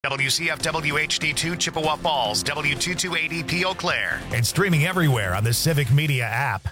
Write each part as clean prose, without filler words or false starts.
WCFW HD2 Chippewa Falls, W2280P Eau Claire, and streaming everywhere on the Civic Media app.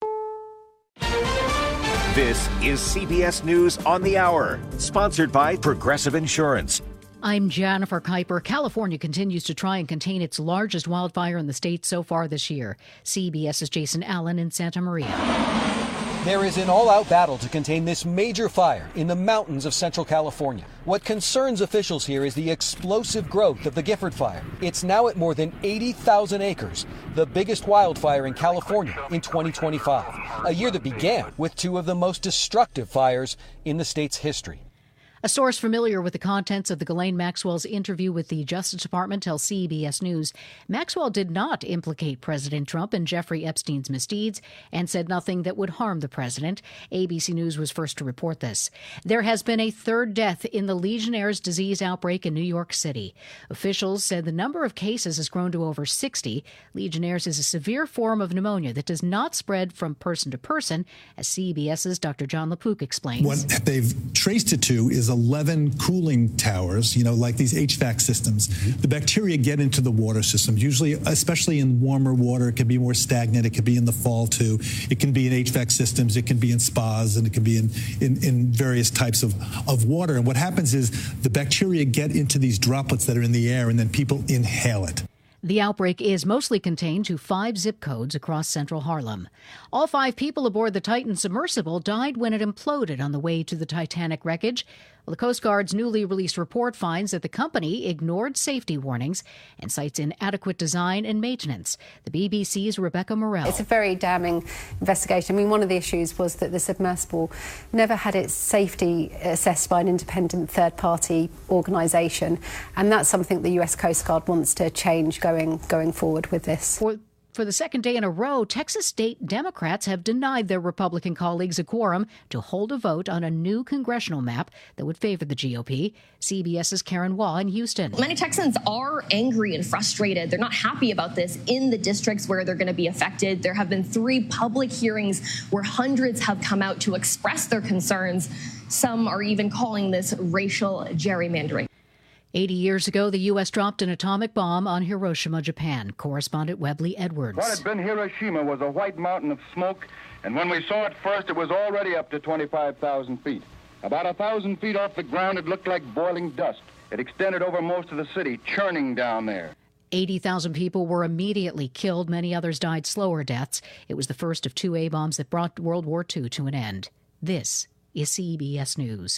This is CBS News on the Hour, sponsored by Progressive Insurance. I'm Jennifer Kuiper. California continues to try and contain its largest wildfire in the state so far this year. CBS's Jason Allen in Santa Maria. There is an all-out battle to contain this major fire in the mountains of Central California. What concerns officials here is the explosive growth of the Gifford Fire. It's now at more than 80,000 acres, the biggest wildfire in California in 2025, a year that began with two of the most destructive fires in the state's history. A source familiar with the contents of the Ghislaine Maxwell's interview with the Justice Department tells CBS News Maxwell did not implicate President Trump in Jeffrey Epstein's misdeeds and said nothing that would harm the president. ABC News was first to report this. There has been a third death in the Legionnaire's disease outbreak in New York City. Officials said the number of cases has grown to over 60. Legionnaire's is a severe form of pneumonia that does not spread from person to person, as CBS's Dr. John LaPook explains. What they've traced it to is 11 cooling towers, like these HVAC systems. The bacteria get into the water systems, usually, especially in warmer water. It can be more stagnant. It can be in the fall, too. It can be in HVAC systems. It can be in spas, and it can be in various types of water. And what happens is the bacteria get into these droplets that are in the air, and then people inhale it. The outbreak is mostly contained to 5 zip codes across central Harlem. All 5 people aboard the Titan submersible died when it imploded on the way to the Titanic wreckage. Well, the Coast Guard's newly released report finds that the company ignored safety warnings and cites inadequate design and maintenance. The BBC's Rebecca Morell. It's a very damning investigation. I mean, one of the issues was that the submersible never had its safety assessed by an independent third-party organisation, and that's something the US Coast Guard wants to change going forward with this. For the second day in a row, Texas state Democrats have denied their Republican colleagues a quorum to hold a vote on a new congressional map that would favor the GOP. CBS's Karen Waugh in Houston. Many Texans are angry and frustrated. They're not happy about this in the districts where they're going to be affected. There have been 3 public hearings where hundreds have come out to express their concerns. Some are even calling this racial gerrymandering. 80 years ago, the U.S. dropped an atomic bomb on Hiroshima, Japan. Correspondent Webley Edwards. What had been Hiroshima was a white mountain of smoke, and when we saw it first, it was already up to 25,000 feet. About 1,000 feet off the ground, it looked like boiling dust. It extended over most of the city, churning down there. 80,000 people were immediately killed. Many others died slower deaths. It was the first of 2 A-bombs that brought World War II to an end. This is CBS News.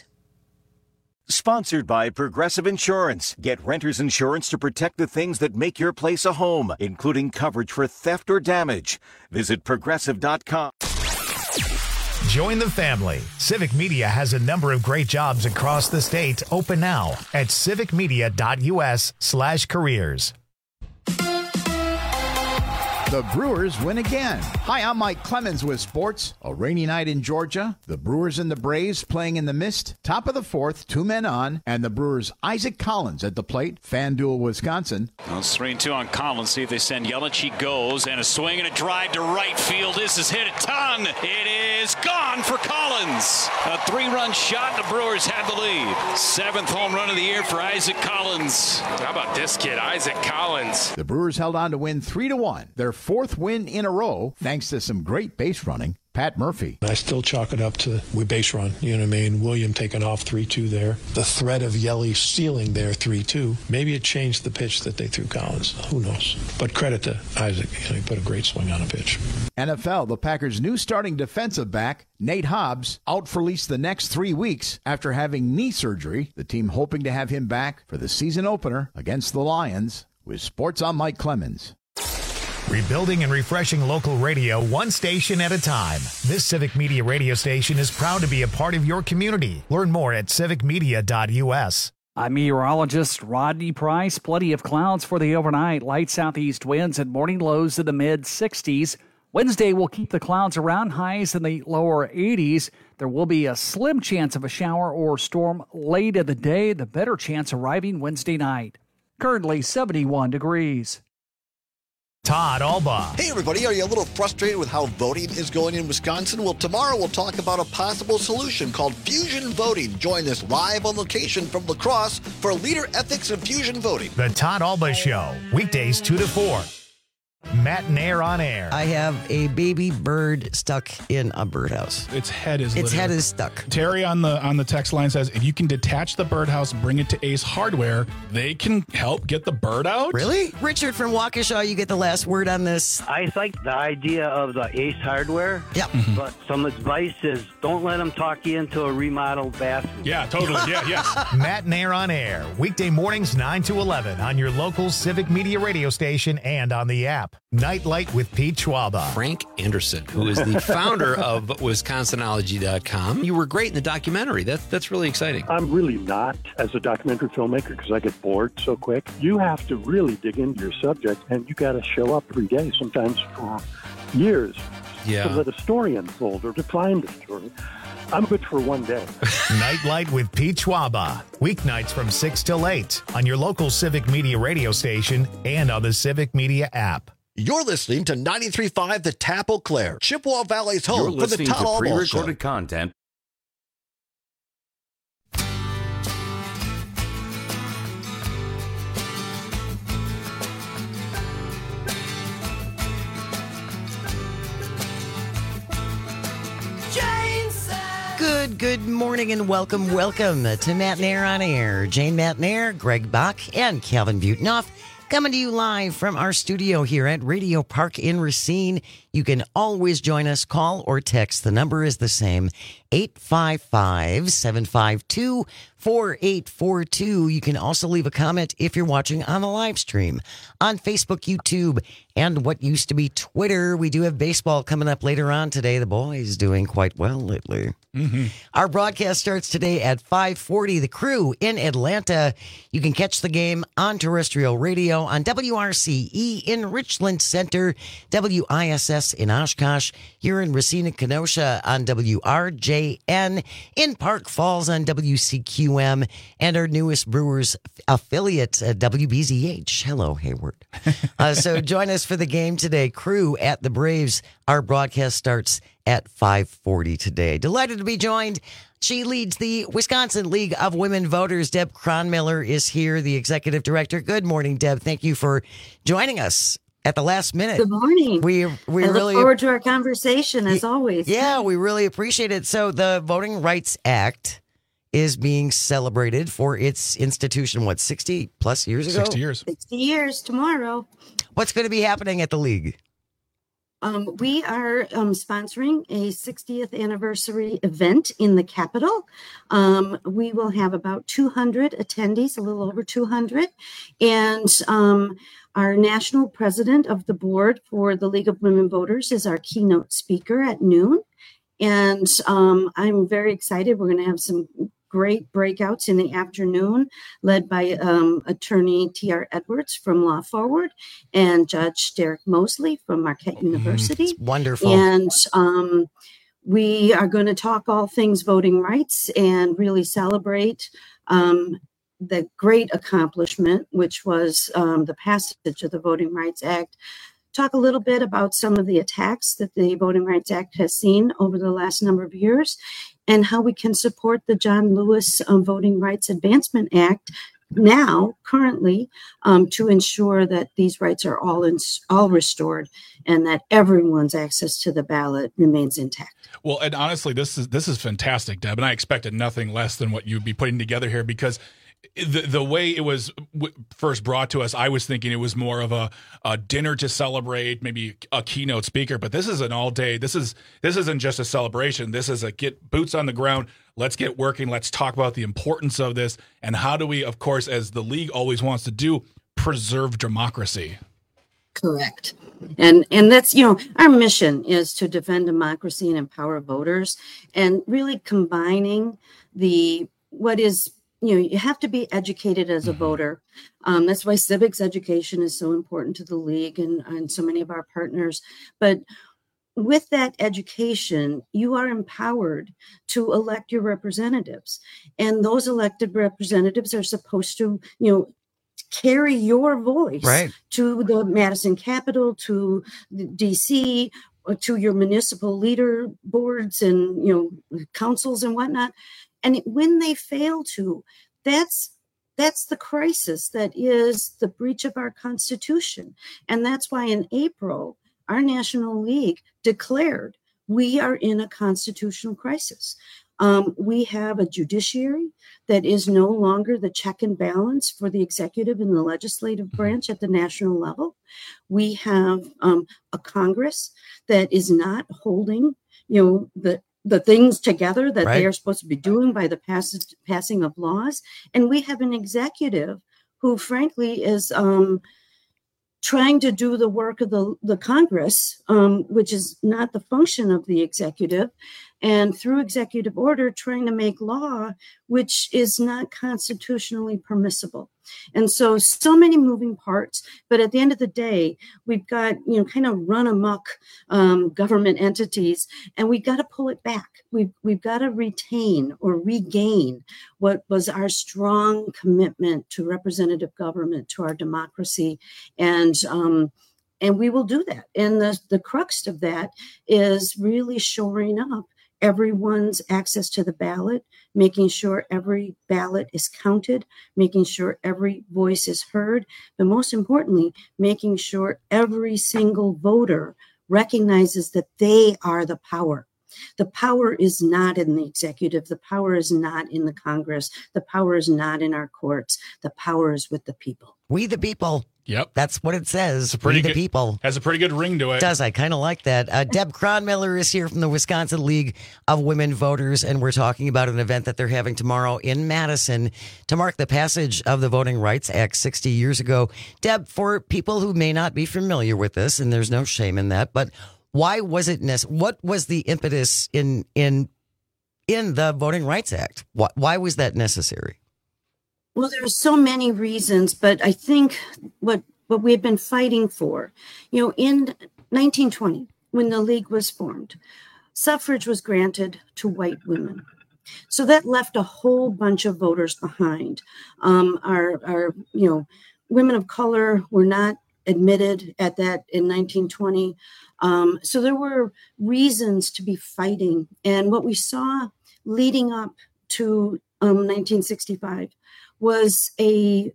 Sponsored by Progressive Insurance. Get renter's insurance to protect the things that make your place a home, including coverage for theft or damage. Visit Progressive.com. Join the family. Civic Media has a number of great jobs across the state open now at civicmedia.us/careers. The Brewers win again. Hi, I'm Mike Clemens with sports. A rainy night in Georgia. The Brewers and the Braves playing in the mist. Top of the 4th, 2 men on. And the Brewers' Isaac Collins at the plate. FanDuel, Wisconsin. Well, it's 3-2 on Collins. See if they send Yelich. He goes. And a swing and a drive to right field. This is hit a ton. It is gone for Collins. A 3-run shot. The Brewers had the lead. 7th home run of the year for Isaac Collins. How about this kid, Isaac Collins? The Brewers held on to win 3-1. Their 4th win in a row, thanks to some great base running. Pat Murphy. I still chalk it up to we base run. You know what I mean? William taking off 3-2 there. The threat of Yelly stealing there 3-2. Maybe it changed the pitch that they threw Collins. Who knows? But credit to Isaac. He put a great swing on a pitch. NFL, the Packers' new starting defensive back, Nate Hobbs, out for at least the next 3 weeks after having knee surgery. The team hoping to have him back for the season opener against the Lions. With sports, I'm Mike Clemens. Rebuilding and refreshing local radio one station at a time. This Civic Media radio station is proud to be a part of your community. Learn more at civicmedia.us. I'm meteorologist Rodney Price. Plenty of clouds for the overnight. Light southeast winds and morning lows in the mid-60s. Wednesday will keep the clouds around, highs in the lower 80s. There will be a slim chance of a shower or storm late in the day. The better chance arriving Wednesday night. Currently 71 degrees. Todd Alba. Hey, everybody. Are you a little frustrated with how voting is going in Wisconsin? Well, tomorrow we'll talk about a possible solution called fusion voting. Join us live on location from La Crosse for Leader Ethics and Fusion Voting. The Todd Alba Show, weekdays 2 to 4. Matt Nair on air. I have a baby bird stuck in a birdhouse. Its head is stuck. Terry on the text line says, if you can detach the birdhouse, bring it to Ace Hardware, they can help get the bird out. Really? Richard from Waukesha, you get the last word on this. I like the idea of the Ace Hardware. Yep. But some advice is don't let them talk you into a remodeled bathroom. Yeah, totally. Yes. Matt Nair on air, weekday mornings 9 to 11 on your local Civic Media radio station and on the app. Nightlight with Pete Schwaba. Frank Anderson, who is the founder of Wisconsinology.com. You were great in the documentary. That's really exciting. I'm really not as a documentary filmmaker because I get bored so quick. You have to really dig into your subject, and you got to show up every day, sometimes for years, to let a story unfold or to find a story. I'm good for one day. Nightlight with Pete Schwaba. Weeknights from 6 till 8 on your local Civic Media radio station and on the Civic Media app. You're listening to 93.5 The Tap Eau Claire, Chippewa Valley's home for the Todd Alba Show. You're listening to pre-recorded content. Good morning and welcome to Matt Nair on air. Jane Matt Nair, Greg Bach, and Calvin Butenoff coming to you live from our studio here at Radio Park in Racine. You can always join us, call or text. The number is the same, 855-752-4842. You can also leave a comment if you're watching on the live stream on Facebook, YouTube, and what used to be Twitter. We do have baseball coming up later on today. The boys doing quite well lately. Mm-hmm. Our broadcast starts today at 5:40. The Crew in Atlanta. You can catch the game on terrestrial radio on WRCE in Richland Center, WISS in Oshkosh, here in Racine, Kenosha on WRJN, in Park Falls on WCQM, and our newest Brewers affiliate, WBZH. Hello, Hayward. So join us for the game today. Crew at the Braves. Our broadcast starts at 5:40 today. Delighted to be joined. She leads the Wisconsin League of Women Voters. Deb Cronmiller is here, the executive director. Good morning, Deb. Thank you for joining us at the last minute. Good morning. We really look forward to our conversation as always. Yeah, we really appreciate it. So the Voting Rights Act is being celebrated for its institution, 60 plus years ago? 60 years. 60 years tomorrow. What's going to be happening at the league? We are sponsoring a 60th anniversary event in the Capitol. We will have about 200 attendees, a little over 200. And our national president of the board for the League of Women Voters is our keynote speaker at noon. And I'm very excited. We're going to have some great breakouts in the afternoon, led by attorney T.R. Edwards from Law Forward and Judge Derek Mosley from Marquette University. It's wonderful. And we are going to talk all things voting rights and really celebrate the great accomplishment, which was the passage of the Voting Rights Act. Talk a little bit about some of the attacks that the Voting Rights Act has seen over the last number of years and how we can support the John Lewis Voting Rights Advancement Act now, currently, to ensure that these rights are all restored and that everyone's access to the ballot remains intact. Well, and honestly, this is fantastic, Deb, and I expected nothing less than what you'd be putting together here because the way it was first brought to us, I was thinking it was more of a dinner to celebrate, maybe a keynote speaker. But this is an all day. This isn't just a celebration. This is a get boots on the ground. Let's get working. Let's talk about the importance of this and how do we, of course, as the league always wants to do, preserve democracy. Correct. And that's, our mission is to defend democracy and empower voters, and really combining what is. You have to be educated as a voter. That's why civics education is so important to the league and so many of our partners. But with that education, you are empowered to elect your representatives. And those elected representatives are supposed to, carry your voice right. to the Madison Capitol, to DC, to your municipal leader boards and councils and whatnot. And when they fail to, that's the crisis that is the breach of our Constitution. And that's why in April, our National League declared we are in a constitutional crisis. We have a judiciary that is no longer the check and balance for the executive and the legislative branch at the national level. We have a Congress that is not holding, the things together that they are supposed to be doing by the passing of laws. And we have an executive who, frankly, is trying to do the work of the Congress, which is not the function of the executive, and through executive order trying to make law, which is not constitutionally permissible. And so many moving parts, but at the end of the day, we've got, kind of run amok government entities, and we've got to pull it back. We've got to retain or regain what was our strong commitment to representative government, to our democracy, and we will do that. And the crux of that is really shoring up everyone's access to the ballot, making sure every ballot is counted, making sure every voice is heard, but most importantly, making sure every single voter recognizes that they are the power. The power is not in the executive. The power is not in the Congress. The power is not in our courts. The power is with the people. We the people. Yep. That's what it says. We the people. Has a pretty good ring to it. It does. I kind of like that. Deb Cronmiller is here from the Wisconsin League of Women Voters, and we're talking about an event that they're having tomorrow in Madison to mark the passage of the Voting Rights Act 60 years ago. Deb, for people who may not be familiar with this, and there's no shame in that, but why was it what was the impetus in the Voting Rights Act? Why was that necessary? Well, there are so many reasons, but I think what we had been fighting for, in 1920, when the League was formed, suffrage was granted to white women. So that left a whole bunch of voters behind. Our women of color were not admitted at that in 1920. So there were reasons to be fighting. And what we saw leading up to 1965 was a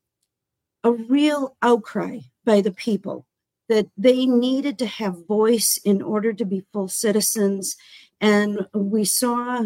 real outcry by the people that they needed to have voice in order to be full citizens. And we saw,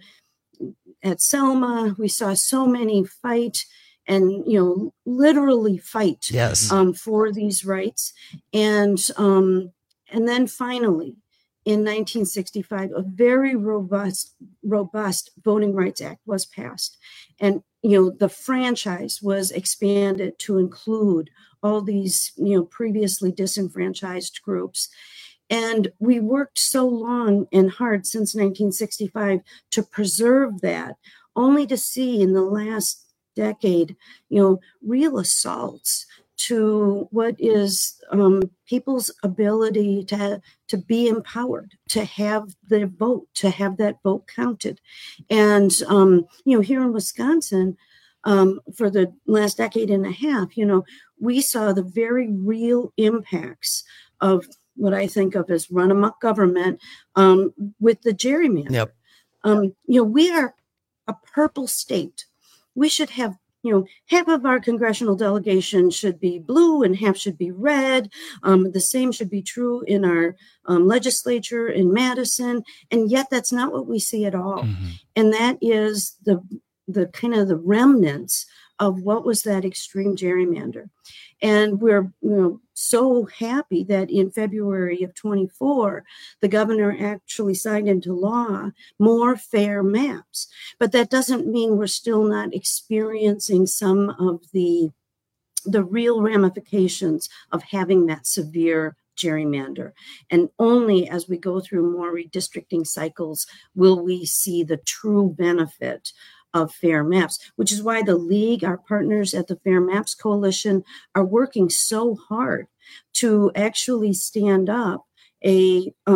at Selma, we saw so many fight and, literally fight for these rights. And then finally, in 1965, a very robust Voting Rights Act was passed. And, the franchise was expanded to include all these, previously disenfranchised groups. And we worked so long and hard since 1965 to preserve that, only to see in the last decade, real assaults to what is people's ability to be empowered, to have their vote, to have that vote counted. And, here in Wisconsin, for the last decade and a half, we saw the very real impacts of what I think of as run amok government with the gerrymander. Yep. We are a purple state. We should have half of our congressional delegation should be blue and half should be red. The same should be true in our legislature in Madison. And yet that's not what we see at all. Mm-hmm. And that is the kind of the remnants of what was that extreme gerrymander. And we're so happy that in February of 24, the governor actually signed into law more fair maps. But that doesn't mean we're still not experiencing some of the real ramifications of having that severe gerrymander. And only as we go through more redistricting cycles will we see the true benefit of fair maps, which is why the League, our partners at the Fair Maps Coalition, are working so hard to actually stand up a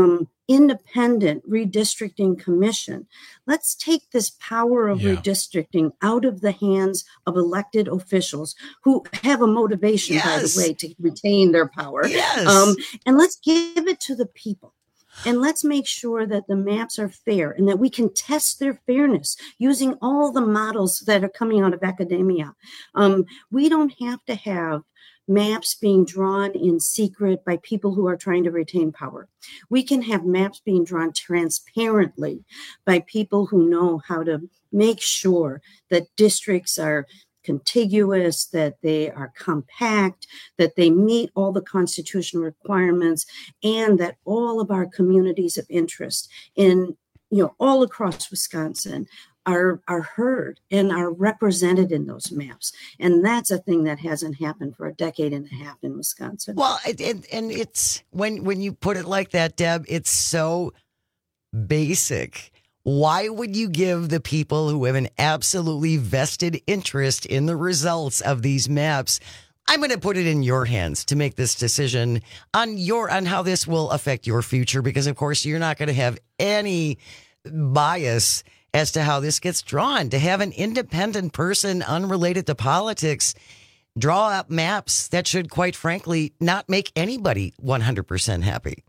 independent redistricting commission. Let's take this power of redistricting out of the hands of elected officials who have a motivation, by the way, to retain their power. And let's give it to the people. And let's make sure that the maps are fair and that we can test their fairness using all the models that are coming out of academia. We don't have to have maps being drawn in secret by people who are trying to retain power. We can have maps being drawn transparently by people who know how to make sure that districts are contiguous, that they are compact, that they meet all the constitutional requirements, and that all of our communities of interest in, all across Wisconsin are heard and are represented in those maps. And that's a thing that hasn't happened for a decade and a half in Wisconsin. Well, and it's when you put it like that, Deb, it's so basic. Why would you give the people who have an absolutely vested interest in the results of these maps? I'm going to put it in your hands to make this decision on how this will affect your future, because of course you're not going to have any bias as to how this gets drawn. To have an independent person unrelated to politics draw up maps that should, quite frankly, not make anybody 100% happy.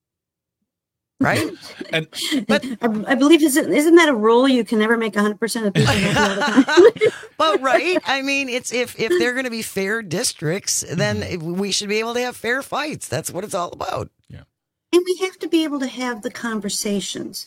Right? But I believe, isn't that a rule? You can never make 100% of people happy all the time. But right, I mean, it's if they're going to be fair districts, then we should be able to have fair fights. That's what it's all about. Yeah, and we have to be able to have the conversations.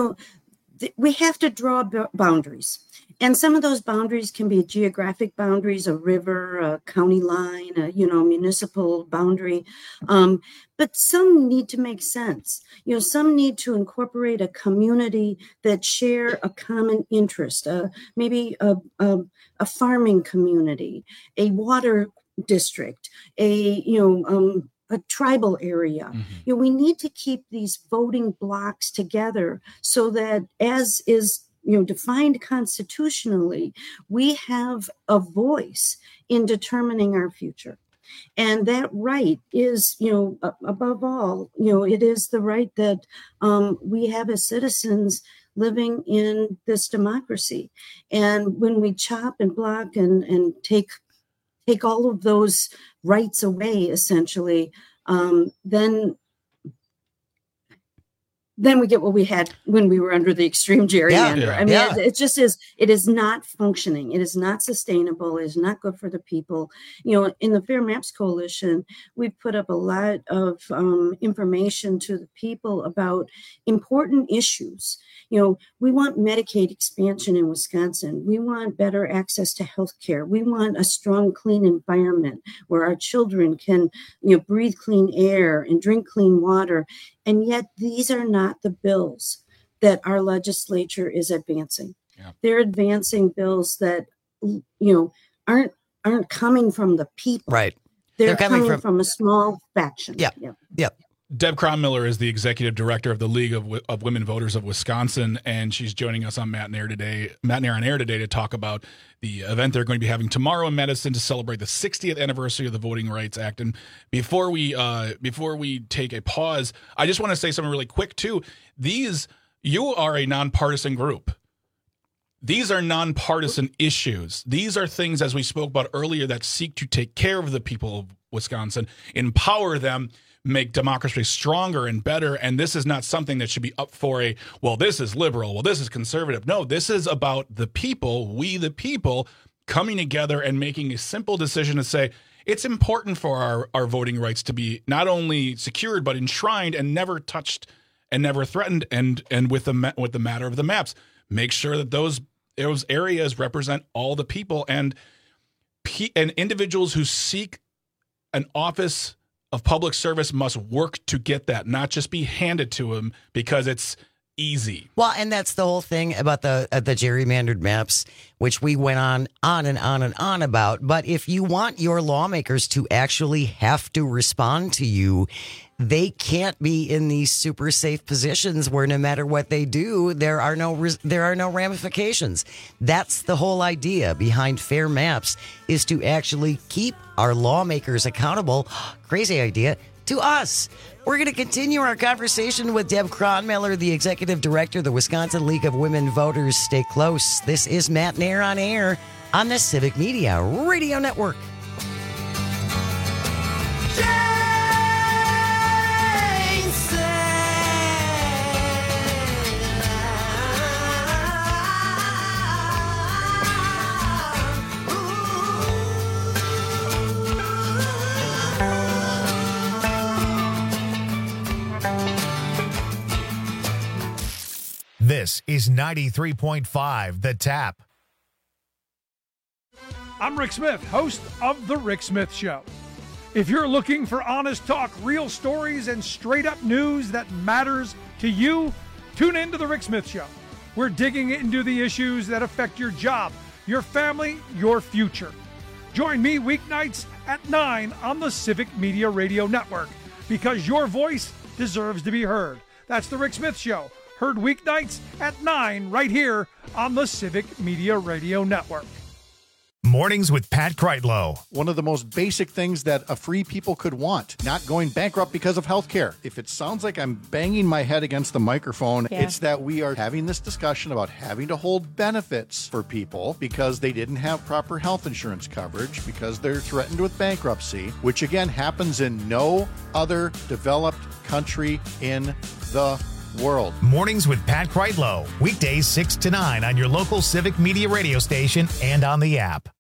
We have to draw boundaries. And some of those boundaries can be geographic boundaries, a river, a county line, a municipal boundary. But some need to make sense. Some need to incorporate a community that share a common interest, maybe a farming community, a water district, a tribal area. We need to keep these voting blocks together so that, as is defined constitutionally, we have a voice in determining our future. And that right is, above all, it is the right that we have as citizens living in this democracy. And when we chop and block and take all of those rights away, essentially, then we get what we had when we were under the extreme gerrymander. I mean, it just is, it is not functioning. It is not sustainable. It is not good for the people. In the Fair Maps Coalition, we put up a lot of information to the people about important issues. We want Medicaid expansion in Wisconsin. We want better access to health care. We want a strong, clean environment where our children can, breathe clean air and drink clean water. And yet these are not the bills that our legislature is advancing. Yeah. They're advancing bills that, aren't coming from the people. Right. They're coming from a small faction. Yeah. Deb Kronmiller is the executive director of the League of Women Voters of Wisconsin, and she's joining us on Matt and Air on Air today to talk about the event they're going to be having tomorrow in Madison to celebrate the 60th anniversary of the Voting Rights Act. And before we take a pause, I just want to say something really quick too. You are a nonpartisan group. These are nonpartisan issues. These are things, as we spoke about earlier, that seek to take care of the people of Wisconsin, empower them, make democracy stronger and better. And this is not something that should be up for this is liberal, well, this is conservative. No, this is about the people, we the people, coming together and making a simple decision to say, it's important for our voting rights to be not only secured, but enshrined and never touched and never threatened. And with the matter of the maps, make sure that those areas represent all the people and individuals who seek an office of public service must work to get that, not just be handed to them because it's easy. Well, and that's the whole thing about the gerrymandered maps, which we went on and on about. But if you want your lawmakers to actually have to respond to you, they can't be in these super safe positions where no matter what they do, there are no ramifications. That's the whole idea behind Fair Maps, is to actually keep our lawmakers accountable. Crazy idea. to us. We're going to continue our conversation with Deb Cronmiller, the executive director of the Wisconsin League of Women Voters. Stay close. This is Matt Nair on air on the Civic Media Radio Network. This is 93.5 The Tap. I'm Rick Smith, host of The Rick Smith Show. If you're looking for honest talk, real stories, and straight-up news that matters to you, tune in to The Rick Smith Show. We're digging into the issues that affect your job, your family, your future. Join me weeknights at 9 on the Civic Media Radio Network, because your voice deserves to be heard. That's The Rick Smith Show. Heard weeknights at 9 right here on the Civic Media Radio Network. Mornings with Pat Kreitlow. One of the most basic things that a free people could want, not going bankrupt because of health care. If it sounds like I'm banging my head against the microphone, it's that we are having this discussion about having to hold benefits for people because they didn't have proper health insurance coverage, because they're threatened with bankruptcy, which again happens in no other developed country in the world. Mornings with Pat Kreitlow. Weekdays 6 to 9 on your local Civic Media radio station and on the app.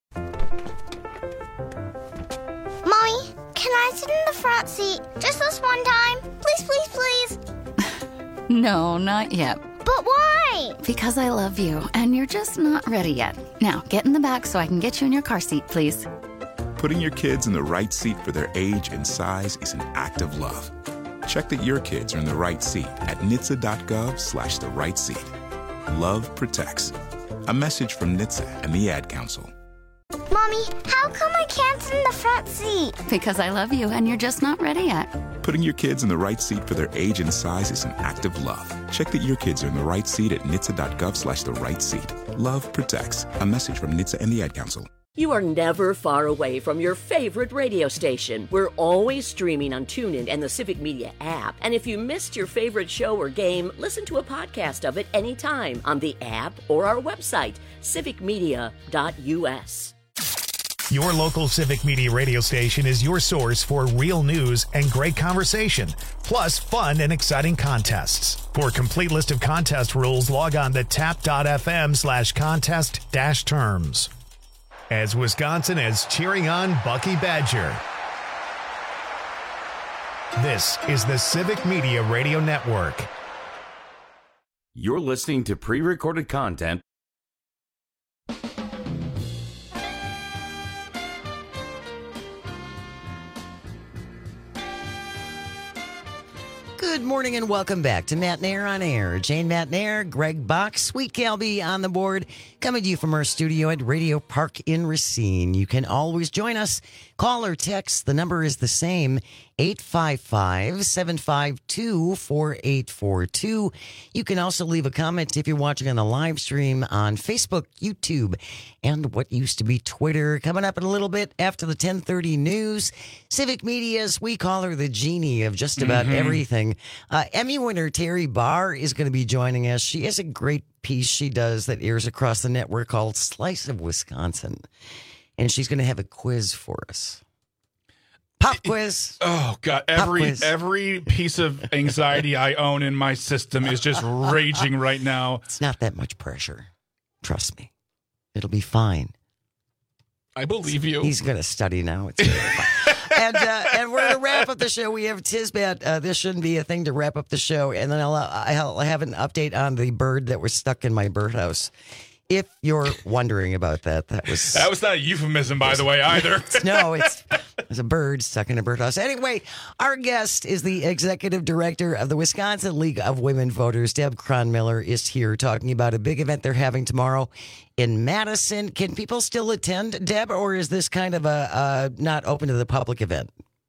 Mommy, can I sit in the front seat just this one time? Please, please, please. No, not yet. But why? Because I love you, and you're just not ready yet. Now, get in the back so I can get you in your car seat, please. Putting your kids in the right seat for their age and size is an act of love. Check that your kids are in the right seat at NHTSA.gov/the right seat. Love protects. A message from NHTSA and the Ad Council. Mommy, how come I can't sit in the front seat? Because I love you and you're just not ready yet. Putting your kids in the right seat for their age and size is an act of love. Check that your kids are in the right seat at NHTSA.gov/the right seat. Love protects. A message from NHTSA and the Ad Council. You are never far away from your favorite radio station. We're always streaming on TuneIn and the Civic Media app. And if you missed your favorite show or game, listen to a podcast of it anytime on the app or our website, civicmedia.us. Your local Civic Media radio station is your source for real news and great conversation, plus fun and exciting contests. For a complete list of contest rules, log on to tap.fm/contest-terms. As Wisconsin is cheering on Bucky Badger. This is the Civic Media Radio Network. You're listening to pre-recorded content. Good morning and welcome back to Matt Nair on Air. Jane Matt Nair, Greg Bach, Sweet Calby on the board, coming to you from our studio at Radio Park in Racine. You can always join us. Call or text. The number is the same, 855-752-4842. You can also leave a comment if you're watching on the live stream on Facebook, YouTube, and what used to be Twitter. Coming up in a little bit after the 10:30 news, Civic Media's, we call her the genie of just about everything. Emmy winner Terry Barr is going to be joining us. She has a great piece she does that airs across the network called Slice of Wisconsin. And she's going to have a quiz for us. Pop quiz. Oh, God. Every piece of anxiety I own in my system is just raging right now. It's not that much pressure. Trust me. It'll be fine. I believe you. He's going to study now. It's fine. And we're going to wrap up the show. We have Tisbat. This shouldn't be a thing to wrap up the show. And then I'll have an update on the bird that was stuck in my birdhouse. If you're wondering about that, that was not a euphemism, by the way, either. No, it's a bird stuck in a birdhouse. Anyway, our guest is the executive director of the Wisconsin League of Women Voters. Deb Cronmiller is here talking about a big event they're having tomorrow in Madison. Can people still attend, Deb, or is this kind of a not open to the public event?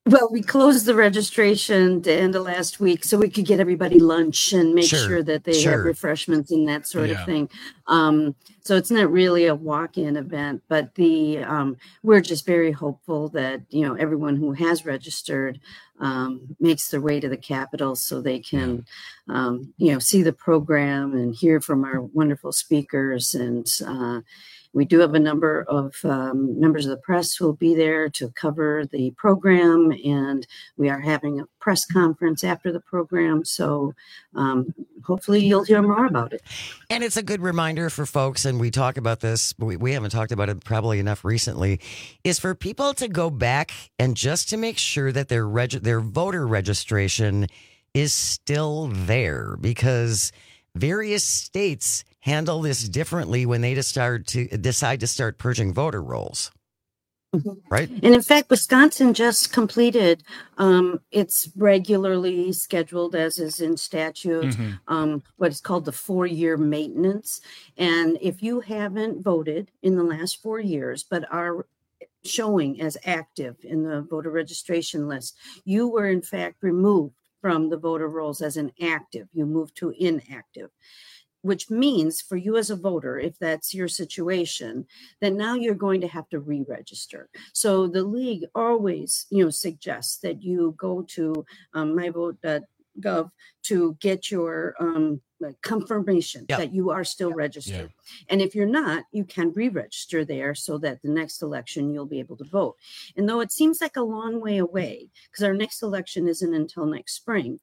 Well, we closed the registration the end of last week so we could get everybody lunch and make sure that they have refreshments and that sort of thing. So it's not really a walk-in event, but we're just very hopeful that, everyone who has registered makes their way to the Capitol so they can, see the program and hear from our wonderful speakers. And we do have a number of members of the press who will be there to cover the program, and we are having a press conference after the program. So hopefully you'll hear more about it. And it's a good reminder for folks, and we talk about this, but we haven't talked about it probably enough recently, is for people to go back and just to make sure that their voter registration is still there, because various states handle this differently when they decide to start purging voter rolls. Right. And in fact, Wisconsin just completed its regularly scheduled, as is in statute, what is called the 4-year maintenance. And if you haven't voted in the last 4 years, but are showing as active in the voter registration list, you were in fact removed from the voter rolls as an active. You moved to inactive, which means for you as a voter, if that's your situation, then now you're going to have to re-register. So the league always, suggests that you go to myvote.gov to get your confirmation that you are still registered. And if you're not, you can re-register there so that the next election you'll be able to vote. And though it seems like a long way away, because our next election isn't until next spring,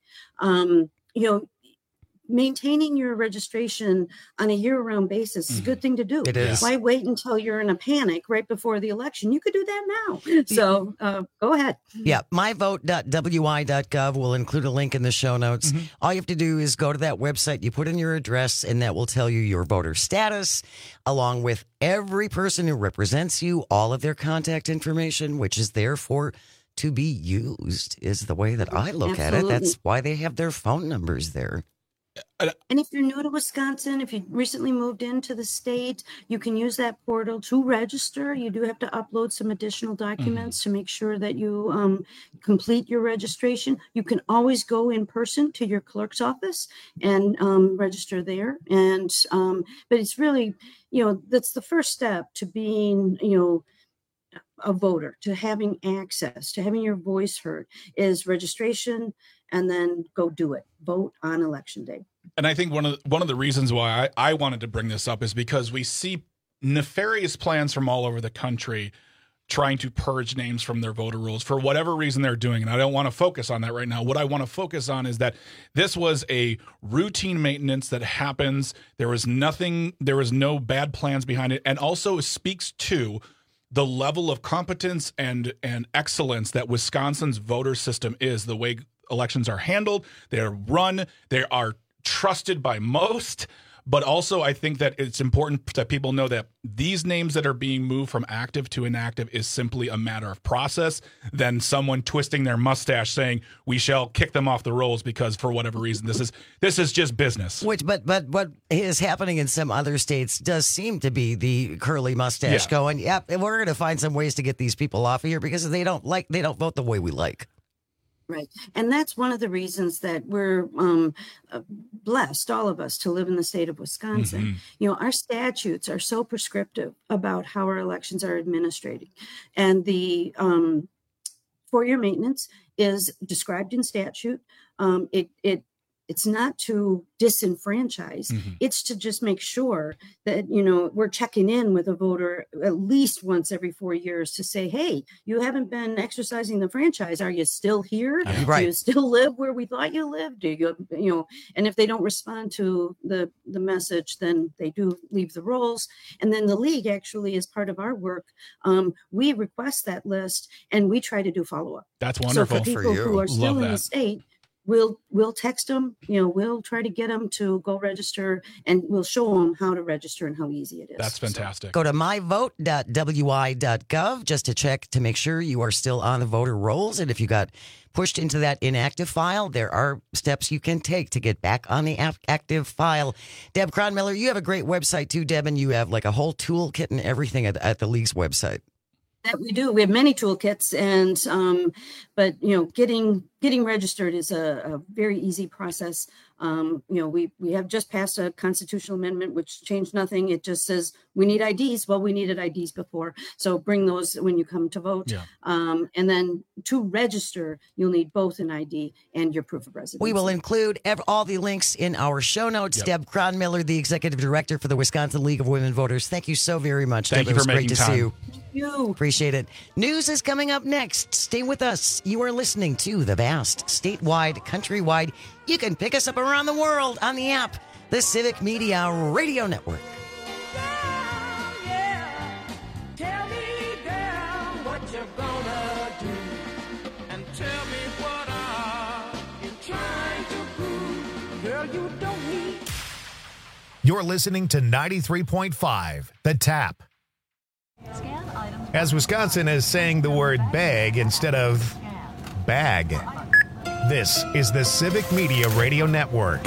maintaining your registration on a year-round basis is a good thing to do. It is. Why wait until you're in a panic right before the election? You could do that now. So go ahead. Yeah, myvote.wi.gov will include a link in the show notes. All you have to do is go to that website, you put in your address, and that will tell you your voter status, along with every person who represents you, all of their contact information, which is there to be used, is the way that I look at it. That's why they have their phone numbers there. And if you're new to Wisconsin, if you recently moved into the state, you can use that portal to register. You do have to upload some additional documents to make sure that you complete your registration. You can always go in person to your clerk's office and register there. And but it's really, that's the first step to being, a voter, to having access, to having your voice heard, is registration, and then go do it. Vote on election day. And I think one of the reasons why I wanted to bring this up is because we see nefarious plans from all over the country trying to purge names from their voter rolls for whatever reason they're doing. And I don't want to focus on that right now. What I want to focus on is that this was a routine maintenance that happens. There was no bad plans behind it, and also speaks to the level of competence and excellence that Wisconsin's voter system is, the way elections are handled, they are run, they are trusted by most. But also, I think that it's important that people know that these names that are being moved from active to inactive is simply a matter of process than someone twisting their mustache saying we shall kick them off the rolls because for whatever reason this is just business. But what is happening in some other states does seem to be the curly mustache going, we're going to find some ways to get these people off of here because they don't vote the way we like. Right. And that's one of the reasons that we're blessed, all of us, to live in the state of Wisconsin. Our statutes are so prescriptive about how our elections are administered. And the 4-year maintenance is described in statute. It's not to disenfranchise. It's to just make sure that, we're checking in with a voter at least once every 4 years to say, hey, you haven't been exercising the franchise. Are you still here? Right. Do you still live where we thought you lived? Do you, and if they don't respond to the message, then they do leave the rolls. And then the league actually, as part of our work, we request that list and we try to do follow-up. That's wonderful. So for people who are still in the state, we'll text them, we'll try to get them to go register, and we'll show them how to register and how easy it is. That's fantastic. So go to myvote.wi.gov just to check to make sure you are still on the voter rolls. And if you got pushed into that inactive file, there are steps you can take to get back on the active file. Deb Cronmiller, you have a great website too, Deb, and you have like a whole toolkit and everything at the league's website. That we do. We have many toolkits, and but getting registered is a very easy process. We have just passed a constitutional amendment which changed nothing. It just says we need IDs. Well, we needed IDs before, so bring those when you come to vote. Yeah. And then to register, you'll need both an ID and your proof of residency. We will include all the links in our show notes. Yep. Deb Cronmiller, the executive director for the Wisconsin League of Women Voters. Thank you so very much. Thank Deb. you for It was making great to time. see you. Thank you. Appreciate it. News is coming up next. Stay with us. You are listening to the vast, statewide, countrywide. You can pick us up around the world on the app, the Civic Media Radio Network. Tell me, girl, what you're gonna do, and tell me what are you trying to prove. Girl, you don't need. You're listening to 93.5, The Tap. As Wisconsin is saying the word bag instead of bag. This is the Civic Media Radio Network.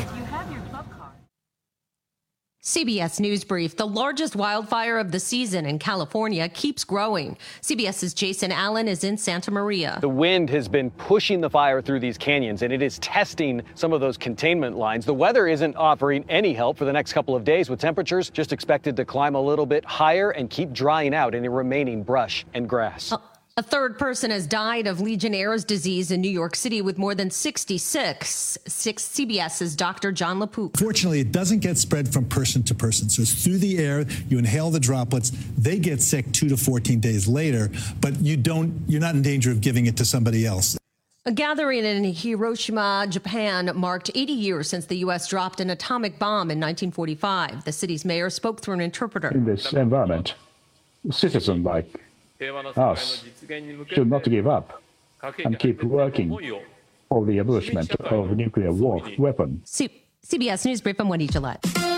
CBS News Brief. The largest wildfire of the season in California keeps growing. CBS's Jason Allen is in Santa Maria. The wind has been pushing the fire through these canyons, and it is testing some of those containment lines. The weather isn't offering any help for the next couple of days, with temperatures just expected to climb a little bit higher and keep drying out any remaining brush and grass. A third person has died of Legionnaire's disease in New York City, with more than 66. CBS's Dr. John LaPook. Fortunately, it doesn't get spread from person to person. So it's through the air. You inhale the droplets. They get sick 2 to 14 days later, but you're not in danger of giving it to somebody else. A gathering in Hiroshima, Japan, marked 80 years since the U.S. dropped an atomic bomb in 1945. The city's mayor spoke through an interpreter. In this environment, citizens like us should not give up and keep working for the abolishment of nuclear weapons. CBS News Brief, I'm Wendy Gillette.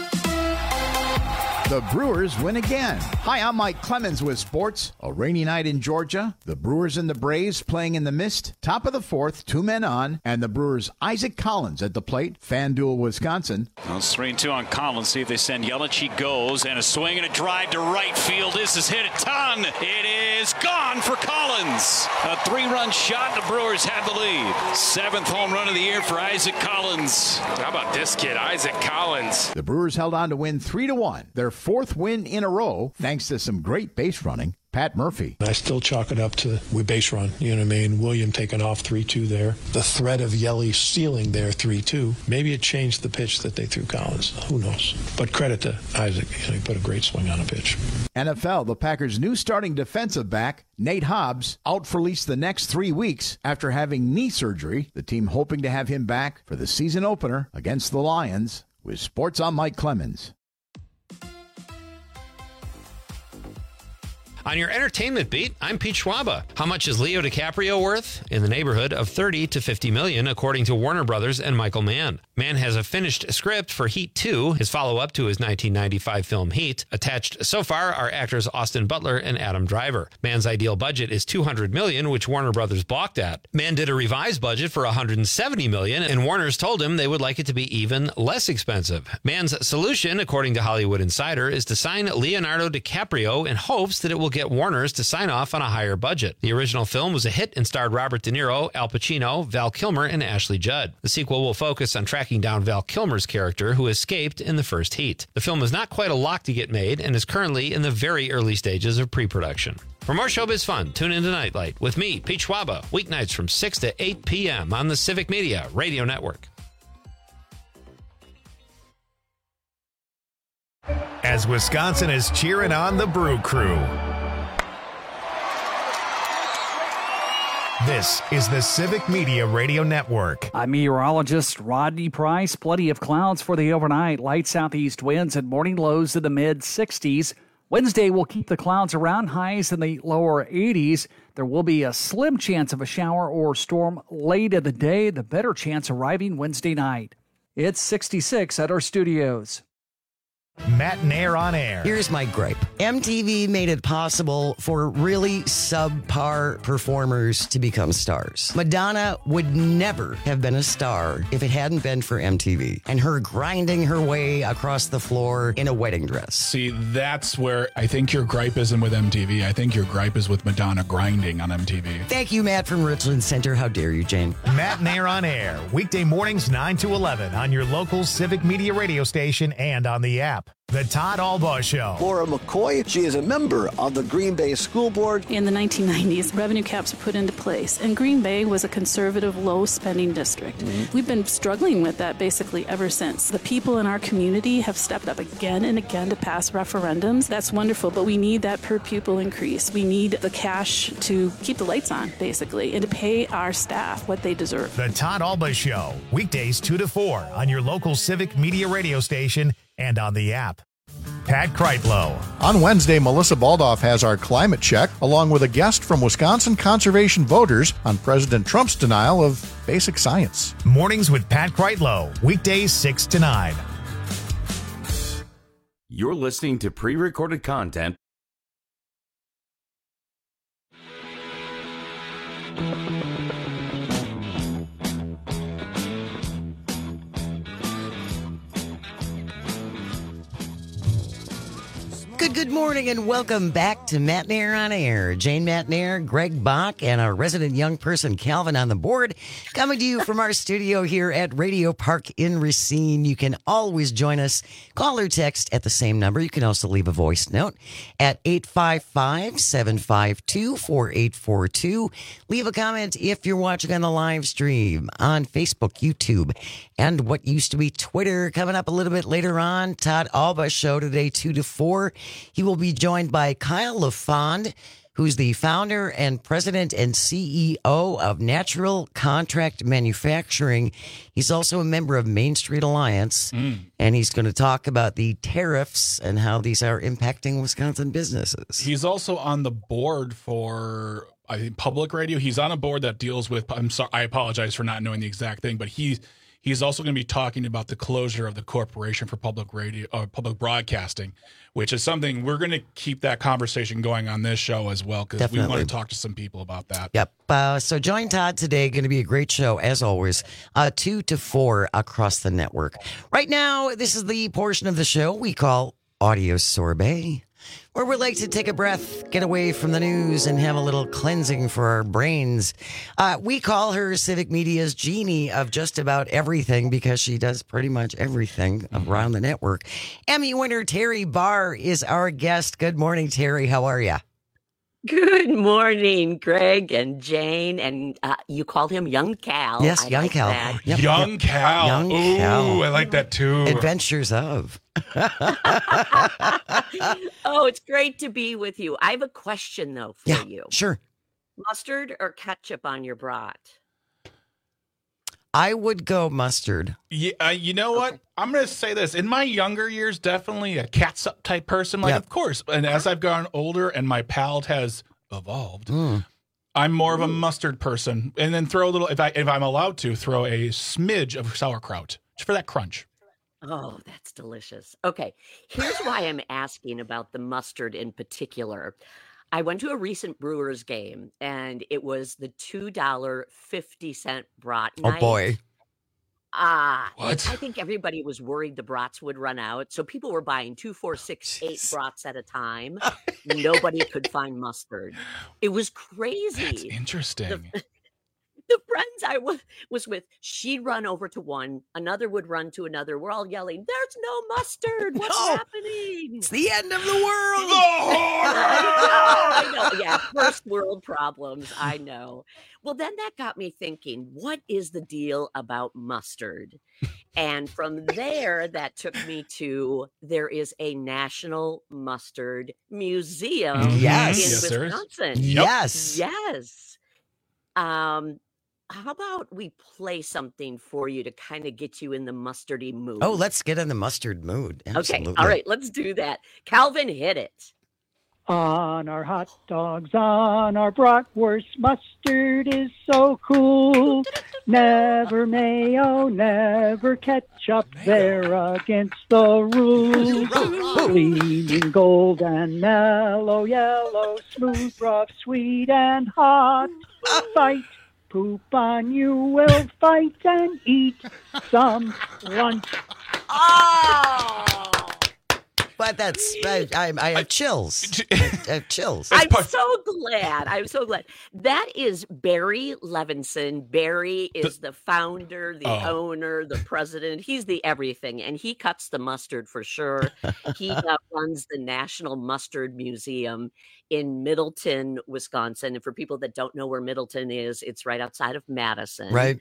The Brewers win again. Hi, I'm Mike Clemens with sports. A rainy night in Georgia. The Brewers and the Braves playing in the mist. Top of the fourth, 2 men on. And the Brewers' Isaac Collins at the plate. FanDuel, Wisconsin. Well, it's 3-2 on Collins. See if they send Yelich. He goes, and a swing and a drive to right field. This is hit a ton. It is gone for Collins. A 3-run shot. The Brewers have the lead. 7th home run of the year for Isaac Collins. How about this kid, Isaac Collins? The Brewers held on to win 3-1. Their 4th win in a row, thanks to some great base running. Pat Murphy. I still chalk it up to we base run. You know what I mean? William taking off 3-2 there. The threat of Yelly stealing there 3-2. Maybe it changed the pitch that they threw Collins. Who knows? But credit to Isaac. He put a great swing on a pitch. NFL, the Packers' new starting defensive back, Nate Hobbs, out for at least the next 3 weeks after having knee surgery. The team hoping to have him back for the season opener against the Lions. With sports, I'm Mike Clemens. On your entertainment beat, I'm Pete Schwaba. How much is Leo DiCaprio worth? In the neighborhood of $30 to $50 million, according to Warner Brothers and Michael Mann. Mann has a finished script for Heat 2, his follow-up to his 1995 film Heat. Attached so far are actors Austin Butler and Adam Driver. Mann's ideal budget is $200 million, which Warner Brothers balked at. Mann did a revised budget for $170 million, and Warner's told him they would like it to be even less expensive. Mann's solution, according to Hollywood Insider, is to sign Leonardo DiCaprio in hopes that it will get Warner's to sign off on a higher budget. The original film was a hit and starred Robert De Niro, Al Pacino, Val Kilmer, and Ashley Judd. The sequel will focus on tracking down Val Kilmer's character, who escaped in the first Heat. The film is not quite a lock to get made and is currently in the very early stages of pre-production. For more showbiz fun, tune into Nightlight with me, Pete Schwaba, weeknights from 6 to 8 p.m. on the Civic Media Radio Network. As Wisconsin is cheering on the Brew Crew. This is the Civic Media Radio Network. I'm meteorologist Rodney Price. Plenty of clouds for the overnight. Light southeast winds and morning lows in the mid-60s. Wednesday will keep the clouds around, highs in the lower 80s. There will be a slim chance of a shower or storm late in the day, the better chance arriving Wednesday night. It's 66 at our studios. Matt and Air on Air. Here's my gripe. MTV made it possible for really subpar performers to become stars. Madonna would never have been a star if it hadn't been for MTV and her grinding her way across the floor in a wedding dress. See, that's where I think your gripe isn't with MTV. I think your gripe is with Madonna grinding on MTV. Thank you, Matt from Richland Center. How dare you, Jane? Matt and Air on Air. Weekday mornings 9 to 11 on your local Civic Media radio station and on the app. The Todd Albaugh Show. Laura McCoy, she is a member of the Green Bay School Board. In the 1990s, revenue caps were put into place, and Green Bay was a conservative, low-spending district. We've been struggling with that basically ever since. The people in our community have stepped up again and again to pass referendums. That's wonderful, but we need that per-pupil increase. We need the cash to keep the lights on, basically, and to pay our staff what they deserve. The Todd Albaugh Show, weekdays 2 to 4 on your local Civic Media radio station and on the app. Pat Kreitlow. On Wednesday, Melissa Baldoff has our climate check, along with a guest from Wisconsin conservation voters on President Trump's denial of basic science. Mornings with Pat Kreitlow, weekdays 6 to 9. You're listening to pre-recorded content. Good morning and welcome back to Matt and Air on Air. Jane Matt and Air, Greg Bach, and our resident young person, Calvin, on the board. Coming to you from our studio here at Radio Park in Racine. You can always join us. Call or text at the same number. You can also leave a voice note at 855-752-4842. Leave a comment if you're watching on the live stream on Facebook, YouTube, and what used to be Twitter. Coming up a little bit later on, Todd Albaugh Show today, 2 to 4. He will be joined by Kyle LaFond, who's the founder and president and CEO of Natural Contract Manufacturing. He's also a member of Main Street Alliance, and he's going to talk about the tariffs and how these are impacting Wisconsin businesses. He's also on the board for, I think, public radio. He's on a board that deals with, I'm sorry, I apologize for not knowing the exact thing, but he's also going to be talking about the closure of the Corporation for Public Radio, public broadcasting, which is something we're going to keep that conversation going on this show as well, because we want to talk to some people about that. Yep. So join Todd today. Going to be a great show, as always, 2 to 4 across the network. Right now, this is the portion of the show we call Audio Sorbet, where we like to take a breath, get away from the news, and have a little cleansing for our brains. We call her Civic Media's genie of just about everything because she does pretty much everything around the network. Emmy winner Terry Barr is our guest. Good morning, Terry. How are you? Good morning, Greg and Jane, and you called him Young Cal. Yes, Young like Cal. That. Yep. Young Cal. Young Ooh, Cal. I like that too. Adventures of. Oh, it's great to be with you. I have a question, though, for you. Sure. Mustard or ketchup on your brat? I would go mustard. Yeah, you know what? I'm going to say this. In my younger years, definitely a catsup type person. Like, of course. And as I've gotten older and my palate has evolved, I'm more of a mustard person. And then throw a little, if I'm allowed to, throw a smidge of sauerkraut for that crunch. Oh, that's delicious. Okay, here's why I'm asking about the mustard in particular. I went to a recent Brewers game, and it was the $2.50 brat night. Oh, boy. What? I think everybody was worried the brats would run out, so people were buying 2, 4, 6, 8 brats at a time. Nobody could find mustard. It was crazy. That's interesting. The friends I was with, she'd run over to one, another would run to another. We're all yelling, "There's no mustard! What's happening? It's the end of the world!" I know. Yeah, first world problems. I know. Well, then that got me thinking, what is the deal about mustard? And from there, that took me to, there is a National Mustard Museum in Wisconsin. Yes. Yes. How about we play something for you to kind of get you in the mustardy mood? Oh, let's get in the mustard mood. Absolutely. Okay. All right. Let's do that. Calvin, hit it. On our hot dogs, on our bratwurst, mustard is so cool. Never mayo, never ketchup, they're against the rules. Gleaming gold and mellow yellow, smooth, rough, sweet, and hot. Fight, poop on you, will fight and eat some lunch. Oh! But that's, I have chills. I have chills. I'm so glad. I'm so glad. That is Barry Levinson. Barry is the founder, the owner, the president. He's the everything, and he cuts the mustard for sure. He runs the National Mustard Museum in Middleton, Wisconsin. And for people that don't know where Middleton is, it's right outside of Madison. Right.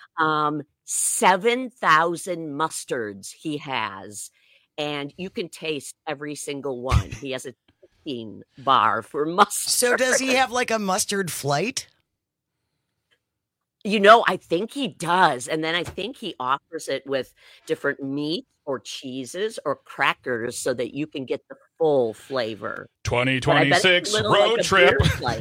7,000 mustards he has. And you can taste every single one. He has a tasting bar for mustard. So does he have like a mustard flight? You know, I think he does. And then I think he offers it with different meat or cheeses or crackers so that you can get the full flavor. 2026 road trip.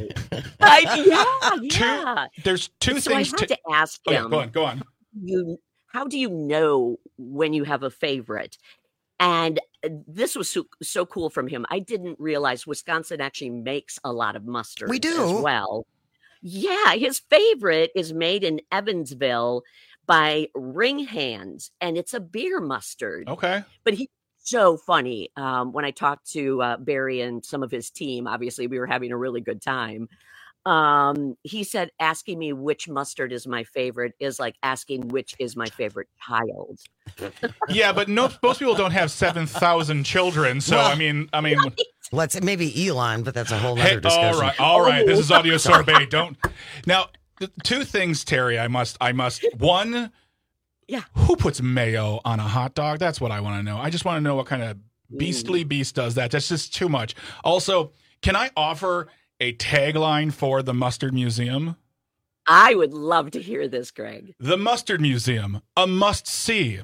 Yeah. There's two so things I had to ask him. Go on. How do you know when you have a favorite? And this was so cool from him. I didn't realize Wisconsin actually makes a lot of mustard. We do as well. Yeah, his favorite is made in Evansville by Ring Hands, and it's a beer mustard. Okay, but he's so funny. When I talked to Barry and some of his team, obviously we were having a really good time. He said asking me which mustard is my favorite is like asking which is my favorite child. Yeah, but most people don't have 7,000 children, so well, I mean, let's maybe Elon, but that's a whole other discussion. All right. This is Audio Sorbet. Don't now. Two things, Terry. I must. One. Yeah. Who puts mayo on a hot dog? That's what I want to know. I just want to know what kind of beastly beast does that. That's just too much. Also, can I offer a tagline for the Mustard Museum? I would love to hear this, Greg. The Mustard Museum, a must-see.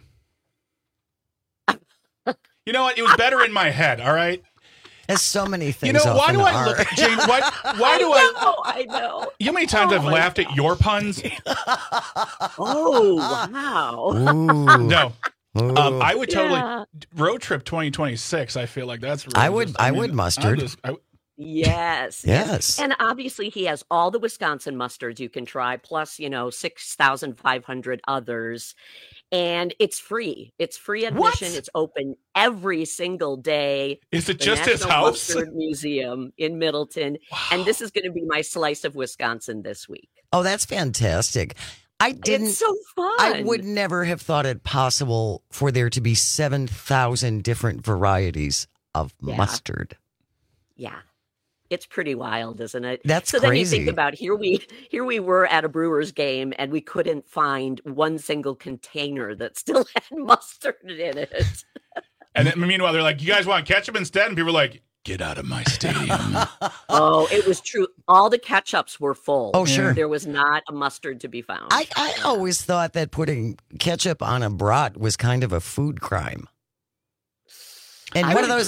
You know what? It was better in my head, all right? There's so many things. You know, why do I look at Jane? Why do I know. You know how many times I've laughed at your puns? Oh, wow. No. I would totally road trip 2026. I feel like that's really I would mustard. Yes. Yes. And obviously he has all the Wisconsin mustards you can try, plus, 6,500 others. And it's free. It's free admission. What? It's open every single day. Is it the just National his house? Mustard Museum in Middleton. Wow. And this is going to be my slice of Wisconsin this week. Oh, that's fantastic. It's so fun. I would never have thought it possible for there to be 7,000 different varieties of mustard. Yeah. It's pretty wild, isn't it? That's so crazy. Then you think about here we were at a Brewers game and we couldn't find one single container that still had mustard in it. And then, meanwhile, they're like, "You guys want ketchup instead?" And people were like, "Get out of my stadium." Oh, it was true. All the ketchups were full. Oh, sure. There was not a mustard to be found. I always thought that putting ketchup on a brat was kind of a food crime. And one of those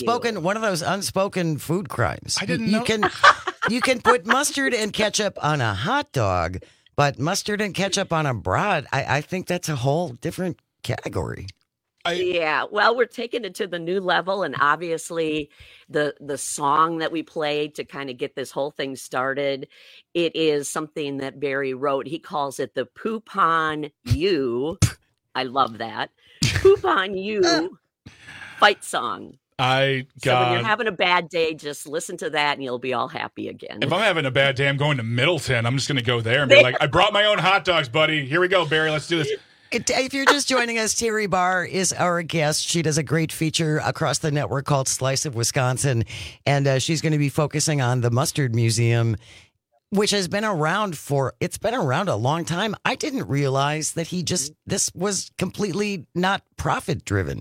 unspoken food crimes. I didn't know. You can put mustard and ketchup on a hot dog, but mustard and ketchup on a brat, I think that's a whole different category. Yeah, well, we're taking it to the new level, and obviously the song that we played to kind of get this whole thing started, it is something that Barry wrote. He calls it the Poop on You. I love that. Poop on You fight song. So when you're having a bad day, just listen to that and you'll be all happy again. If I'm having a bad day, I'm going to Middleton. I'm just going to go there and be like, "I brought my own hot dogs, buddy. Here we go, Barry. Let's do this." If you're just joining us, Terry Barr is our guest. She does a great feature across the network called Slice of Wisconsin, and she's going to be focusing on the Mustard Museum, which has been around a long time. I didn't realize that this was completely not profit driven.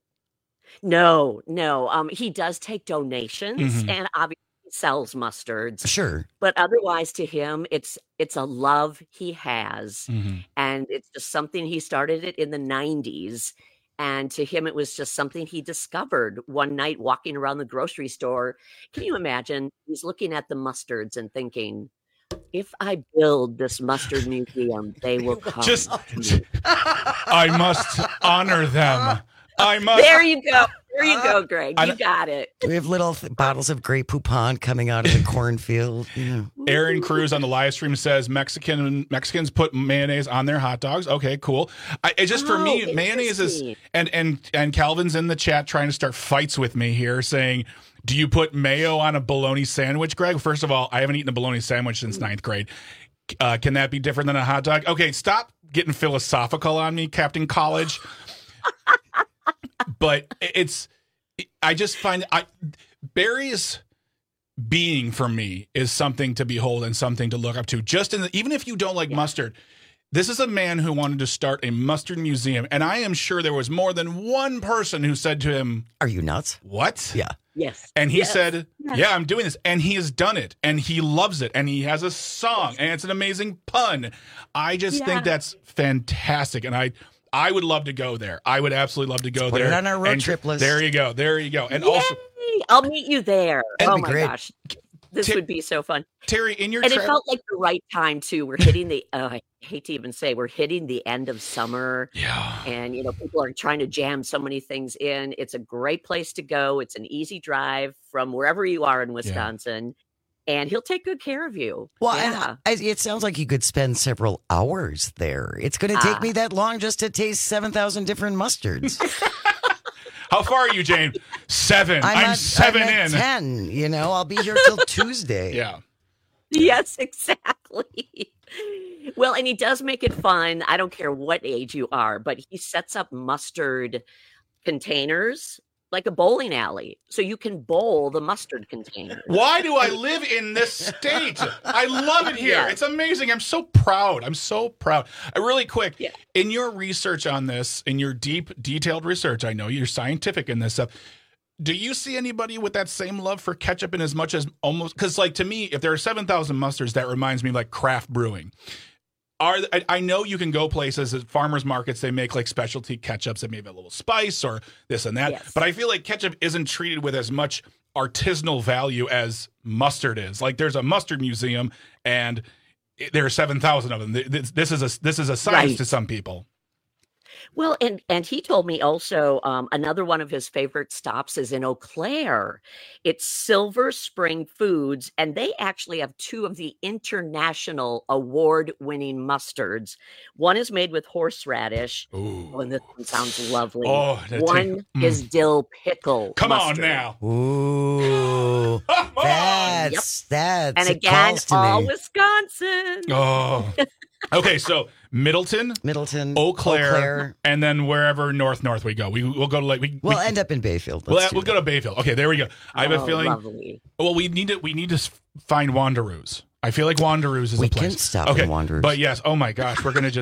No. He does take donations and obviously sells mustards. Sure. But otherwise to him, it's a love he has. And it's just something he started it in the 90s. And to him, it was just something he discovered one night walking around the grocery store. Can you imagine? He's looking at the mustards and thinking, if I build this mustard museum, they will come. I must honor them. I must. There you go. There you go, Greg. You got it. We have little bottles of Grey Poupon coming out of the cornfield. Aaron Cruz on the live stream says Mexicans put mayonnaise on their hot dogs. Okay, cool. For me, mayonnaise is and Calvin's in the chat trying to start fights with me here, saying, "Do you put mayo on a bologna sandwich, Greg?" First of all, I haven't eaten a bologna sandwich since 9th grade. Can that be different than a hot dog? Okay, stop getting philosophical on me, Captain College. But I just find Barry's being for me is something to behold and something to look up to. Even if you don't like mustard, this is a man who wanted to start a mustard museum, and I am sure there was more than one person who said to him, "Are you nuts?" What? Yeah. Yes. And he said, "Yeah, I'm doing this," and he has done it, and he loves it, and he has a song, and it's an amazing pun. I just think that's fantastic, and I would love to go there. I would absolutely love to go there. Put it on our road trip list. There you go. There you go. And Yay! also, I'll meet you there. Oh my great. gosh. This would be so fun. Terry, in your it felt like the right time too. We're hitting the I hate to even say we're hitting the end of summer. Yeah. And people are trying to jam so many things in. It's a great place to go. It's an easy drive from wherever you are in Wisconsin. And he'll take good care of you. Well, it sounds like you could spend several hours there. It's going to take me that long just to taste 7,000 different mustards. How far are you, Jane? 7. I'm 7 I'm in. 10. I'll be here till Tuesday. Yeah. Yes, exactly. Well, and he does make it fun. I don't care what age you are, but he sets up mustard containers like a bowling alley, so you can bowl the mustard container. Why do I live in this state? I love it here. It's amazing. I'm so proud. Really quick, in your research on this, in your deep, detailed research, I know you're scientific in this stuff. Do you see anybody with that same love for ketchup in as much as almost? Because, to me, if there are 7,000 mustards, that reminds me like craft brewing. I know you can go places at farmers markets, they make like specialty ketchups that maybe have a little spice or this and that. Yes. But I feel like ketchup isn't treated with as much artisanal value as mustard is. Like there's a mustard museum and there are 7,000 of them. This is a science to some people. Well, and he told me also another one of his favorite stops is in Eau Claire. It's Silver Spring Foods, and they actually have 2 of the international award-winning mustards. One is made with horseradish. Ooh. And this one sounds lovely. Oh, one is dill pickle. Come mustard. on now. Ooh. That's and again, all Wisconsin. Oh. Okay, so Middleton, Eau Claire, and then wherever north we go. We'll go to we'll end up in Bayfield. We'll go to Bayfield. Okay, there we go. I have a feeling. Lovely. Well, we need to find Wanderoos. I feel like Wanderoos is a place. We can stop in Wanderoos. But yes, oh my gosh, we're gonna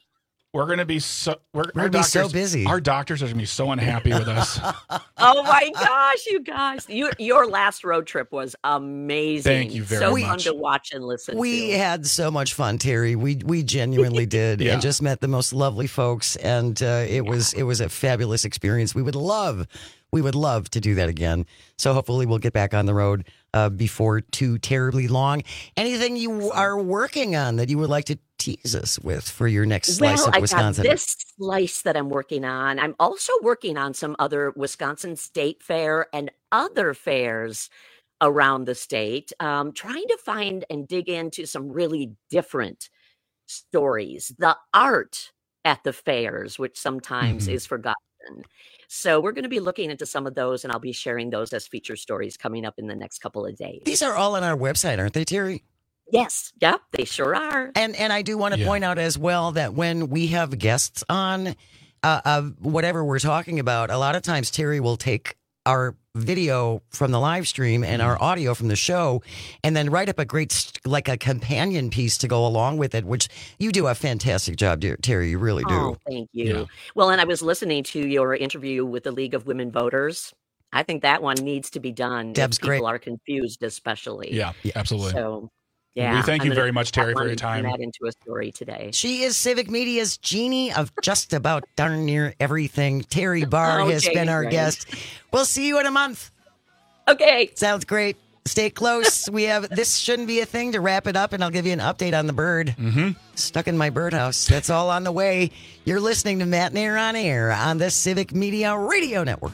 be so busy. Our doctors are gonna be so unhappy with us. Oh my gosh, you guys! Your last road trip was amazing. Thank you very much. So fun to watch and listen. We had so much fun, Terry. We genuinely did, and just met the most lovely folks, and it was a fabulous experience. We would love to do that again. So hopefully we'll get back on the road before too terribly long. Anything you are working on that you would like to tease us with for your next slice of Wisconsin? I got this slice that I'm working on. I'm also working on some other Wisconsin State Fair and other fairs around the state, trying to find and dig into some really different stories. The art at the fairs, which sometimes is forgotten. So we're going to be looking into some of those, and I'll be sharing those as feature stories coming up in the next couple of days. These are all on our website, aren't they, Terry? Yes. Yep. They sure are. And I do want to point out as well that when we have guests on, whatever we're talking about, a lot of times Terry will take our video from the live stream and our audio from the show and then write up a great, like a companion piece to go along with it, which you do a fantastic job, Terry. You really do. Oh, thank you. Yeah. Well, and I was listening to your interview with the League of Women Voters. I think that one needs to be done. Deb's if people great. Are confused, especially. Yeah, absolutely. So, Yeah, we thank you very much, Terry, for your time. Turn that into a story today. She is Civic Media's genie of just about darn near everything. Terry Barr has been our guest. We'll see you in a month. Okay. Sounds great. Stay close. We have This Shouldn't Be a Thing to wrap it up, and I'll give you an update on the bird. Stuck in my birdhouse. That's all on the way. You're listening to Matt Nair on Air on the Civic Media Radio Network.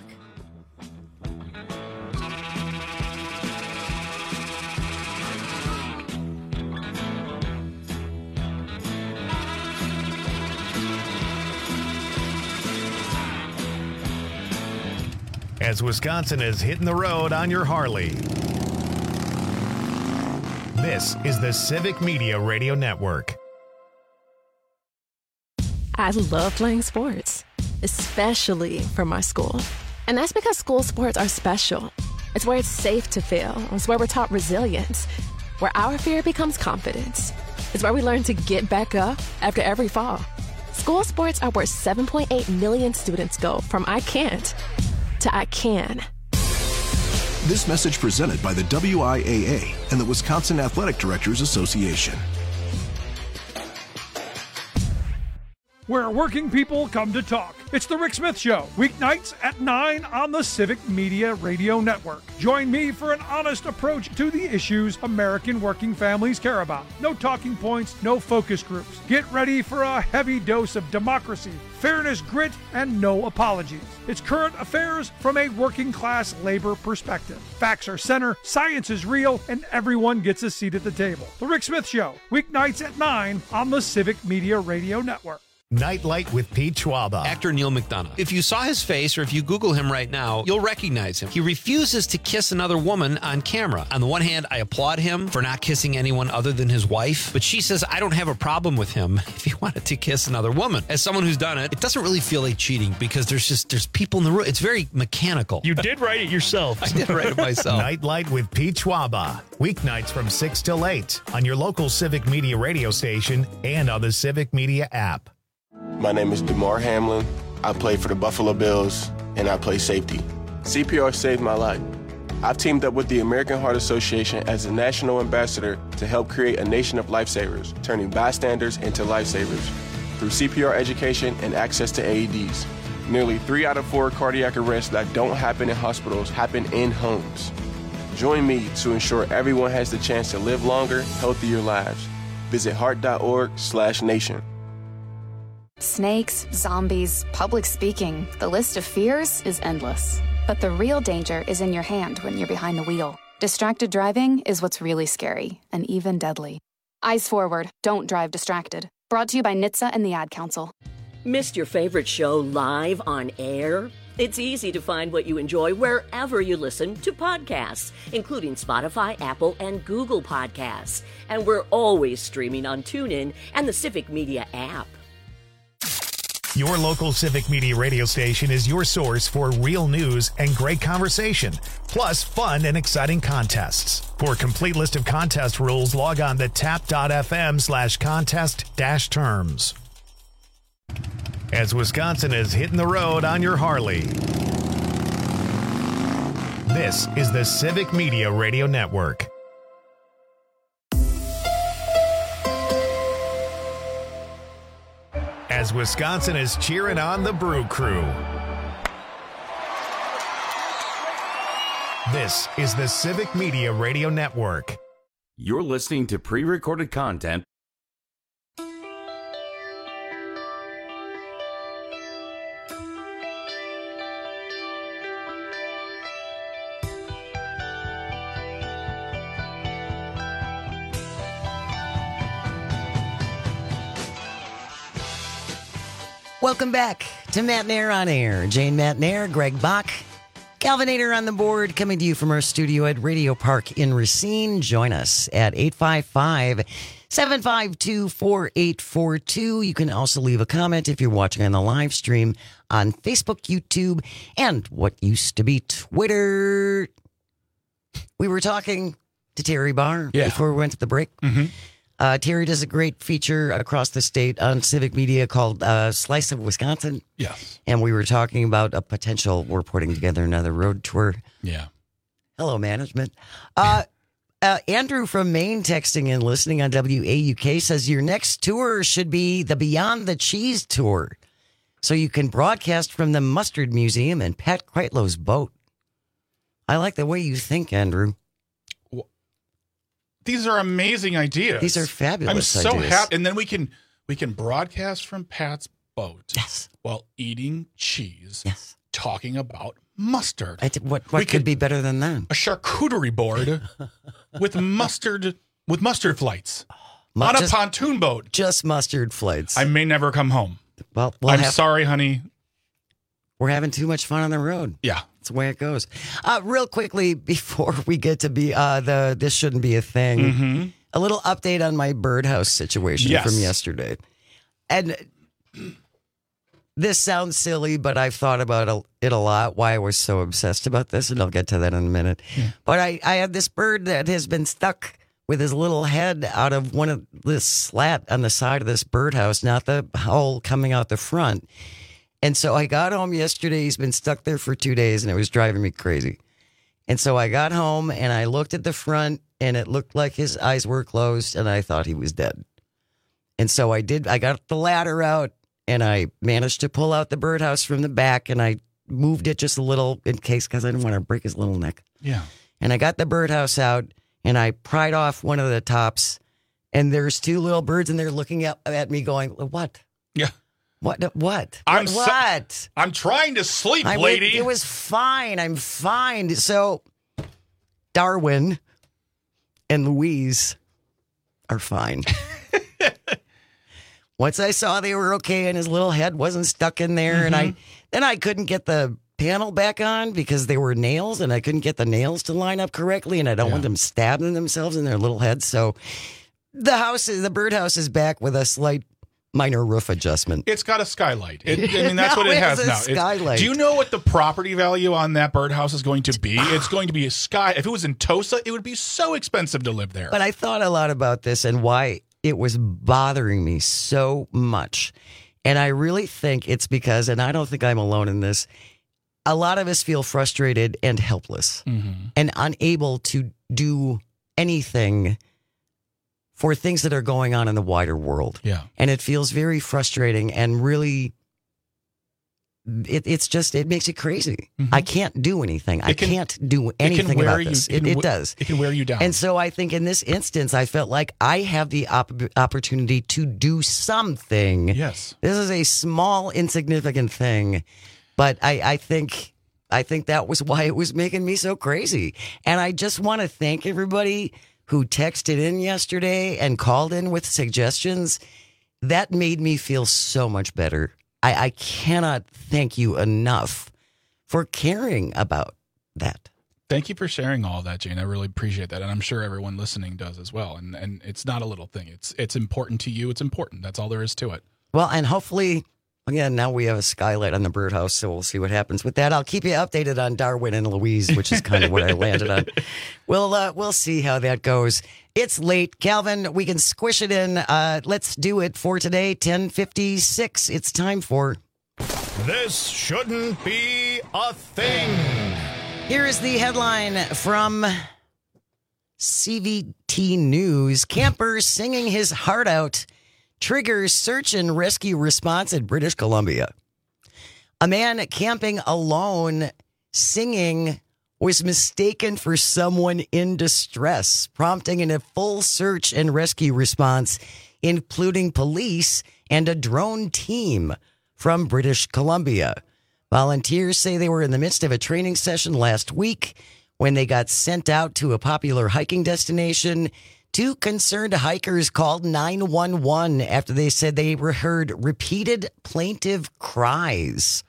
As Wisconsin is hitting the road on your Harley. This is the Civic Media Radio Network. I love playing sports, especially for my school. And that's because school sports are special. It's where it's safe to fail. It's where we're taught resilience, where our fear becomes confidence. It's where we learn to get back up after every fall. School sports are where 7.8 million students go from I can't to I can. This message presented by the WIAA and the Wisconsin Athletic Directors Association. Where working people come to talk. It's the Rick Smith Show, weeknights at 9 on the Civic Media Radio Network. Join me for an honest approach to the issues American working families care about. No talking points, no focus groups. Get ready for a heavy dose of democracy, fairness, grit, and no apologies. It's current affairs from a working class labor perspective. Facts are center, science is real, and everyone gets a seat at the table. The Rick Smith Show, weeknights at 9 on the Civic Media Radio Network. Nightlight with Pete Schwaba. Actor Neil McDonough. If you saw his face or if you Google him right now, you'll recognize him. He refuses to kiss another woman on camera. On the one hand, I applaud him for not kissing anyone other than his wife, but she says I don't have a problem with him if he wanted to kiss another woman. As someone who's done it, it doesn't really feel like cheating because there's people in the room. It's very mechanical. You did write it yourself. I did write it myself. Nightlight with Pete Schwaba. Weeknights from 6 till 8 on your local Civic Media radio station and on the Civic Media app. My name is DeMar Hamlin. I play for the Buffalo Bills, and I play safety. CPR saved my life. I've teamed up with the American Heart Association as a national ambassador to help create a nation of lifesavers, turning bystanders into lifesavers through CPR education and access to AEDs. Nearly 3 out of 4 cardiac arrests that don't happen in hospitals happen in homes. Join me to ensure everyone has the chance to live longer, healthier lives. Visit heart.org/nation. Snakes, zombies, public speaking, the list of fears is endless. But the real danger is in your hand when you're behind the wheel. Distracted driving is what's really scary and even deadly. Eyes forward, don't drive distracted. Brought to you by NHTSA and the Ad Council. Missed your favorite show live on air? It's easy to find what you enjoy wherever you listen to podcasts, including Spotify, Apple, and Google Podcasts. And we're always streaming on TuneIn and the Civic Media app. Your local Civic Media radio station is your source for real news and great conversation, plus fun and exciting contests. For a complete list of contest rules, log on to tap.fm/contest-terms. As Wisconsin is hitting the road on your Harley. This is the Civic Media Radio Network. As Wisconsin is cheering on the Brew Crew. This is the Civic Media Radio Network. You're listening to pre-recorded content. Welcome back to Matt Nair on Air. Jane Matt Nair, Greg Bach, Calvinator on the board, coming to you from our studio at Radio Park in Racine. Join us at 855-752-4842. You can also leave a comment if you're watching on the live stream on Facebook, YouTube, and what used to be Twitter. We were talking to Terry Barr before we went to the break. Mm-hmm. Terry does a great feature across the state on Civic Media called Slice of Wisconsin. Yes. And we were talking about a potential, we're putting together another road tour. Yeah. Hello, management. Andrew from Maine texting in, listening on WAUK, says your next tour should be the Beyond the Cheese tour, so you can broadcast from the Mustard Museum and Pat Kreitlow's boat. I like the way you think, Andrew. These are amazing ideas. These are fabulous ideas. I'm so happy. And then we can broadcast from Pat's boat. Yes. While eating cheese. Yes. Talking about mustard. What could be better than that? A charcuterie board with mustard flights on a pontoon boat. Just mustard flights. I may never come home. Well, I'm sorry, honey. We're having too much fun on the road. Yeah. That's the way it goes. Real quickly, before we get to this shouldn't be a thing, a little update on my birdhouse situation from yesterday. And this sounds silly, but I've thought about it a lot, why I was so obsessed about this, and I'll get to that in a minute. Yeah. But I have this bird that has been stuck with his little head out of one of this slat on the side of this birdhouse, not the hole coming out the front. And so I got home yesterday. He's been stuck there for 2 days, and it was driving me crazy. And so I got home, and I looked at the front, and it looked like his eyes were closed, and I thought he was dead. And so I got the ladder out, and I managed to pull out the birdhouse from the back, and I moved it just a little in case, because I didn't want to break his little neck. Yeah. And I got the birdhouse out, and I pried off one of the tops, and there's two little birds, and they're looking at me going, what? Yeah. What? I'm trying to sleep, lady. It was fine. I'm fine. So Darwin and Louise are fine. Once I saw they were okay and his little head wasn't stuck in there, and I couldn't get the panel back on because there were nails, and I couldn't get the nails to line up correctly, and I don't want them stabbing themselves in their little heads. So the birdhouse is back with a slight minor roof adjustment. It's got a skylight. That's what it has now. Skylight. Do you know what the property value on that birdhouse is going to be? It's going to be if it was in Tosa, it would be so expensive to live there. But I thought a lot about this and why it was bothering me so much. And I really think it's because, and I don't think I'm alone in this, a lot of us feel frustrated and helpless and unable to do anything for things that are going on in the wider world. Yeah. And it feels very frustrating and really, it makes it crazy. I can't do anything. I can't do anything about this. It does. It can wear you down. And so I think in this instance, I felt like I have the opportunity to do something. Yes. This is a small, insignificant thing, but I think that was why it was making me so crazy. And I just want to thank everybody who texted in yesterday and called in with suggestions. That made me feel so much better. I cannot thank you enough for caring about that. Thank you for sharing all of that, Jane. I really appreciate that. And I'm sure everyone listening does as well. And it's not a little thing. It's important to you. It's important. That's all there is to it. Well, and hopefully, again, now we have a skylight on the birdhouse, so we'll see what happens with that. I'll keep you updated on Darwin and Louise, which is kind of what I landed on. We'll see how that goes. It's late. Calvin, we can squish it in. Let's do it for today, 10:56. It's time for This Shouldn't Be a Thing. Here is the headline from CVT News. Camper singing his heart out triggers search and rescue response in British Columbia. A man camping alone singing was mistaken for someone in distress, prompting a full search and rescue response, including police and a drone team from British Columbia. Volunteers say they were in the midst of a training session last week when they got sent out to a popular hiking destination. Two concerned hikers called 911 after they said they heard repeated plaintive cries.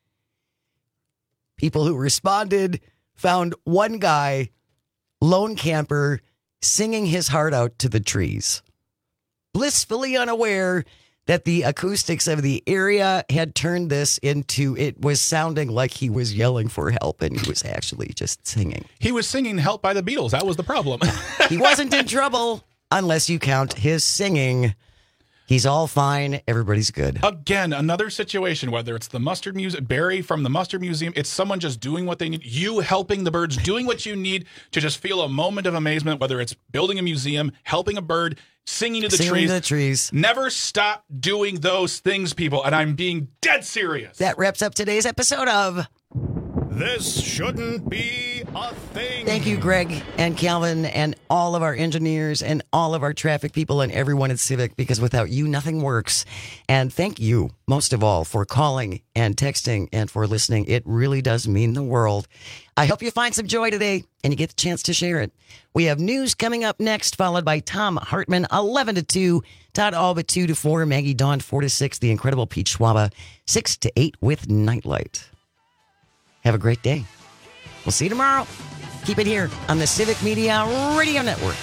People who responded found one guy, lone camper, singing his heart out to the trees, blissfully unaware that the acoustics of the area had turned this into, it was sounding like he was yelling for help, and he was actually just singing. He was singing Help by the Beatles. That was the problem. He wasn't in trouble unless you count his singing. He's all fine. Everybody's good. Again, another situation, whether it's the Mustard Museum, Barry from the Mustard Museum, it's someone just doing what they need. You helping the birds, doing what you need to just feel a moment of amazement, whether it's building a museum, helping a bird, singing to the trees. Never stop doing those things, people. And I'm being dead serious. That wraps up today's episode of This Shouldn't Be a Thing. Thank you, Greg and Calvin and all of our engineers and all of our traffic people and everyone at Civic, because without you, nothing works. And thank you, most of all, for calling and texting and for listening. It really does mean the world. I hope you find some joy today and you get the chance to share it. We have news coming up next, followed by Tom Hartman, 11 to 2, Todd Alba, 2 to 4, Maggie Dawn, 4 to 6, the incredible Pete Schwaba, 6 to 8 with Nightlight. Have a great day. We'll see you tomorrow. Keep it here on the Civic Media Radio Network.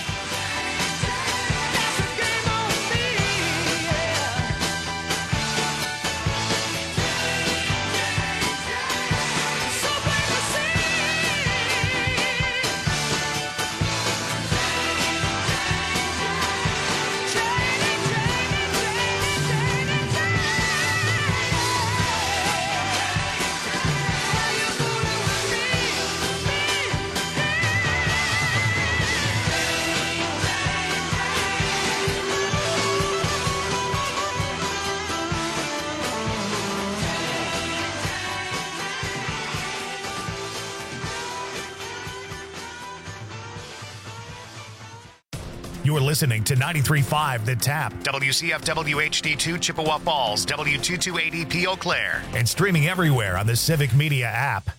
You're listening to 93.5 The Tap, WCFW HD2 Chippewa Falls, W228EP Eau Claire, and streaming everywhere on the Civic Media app.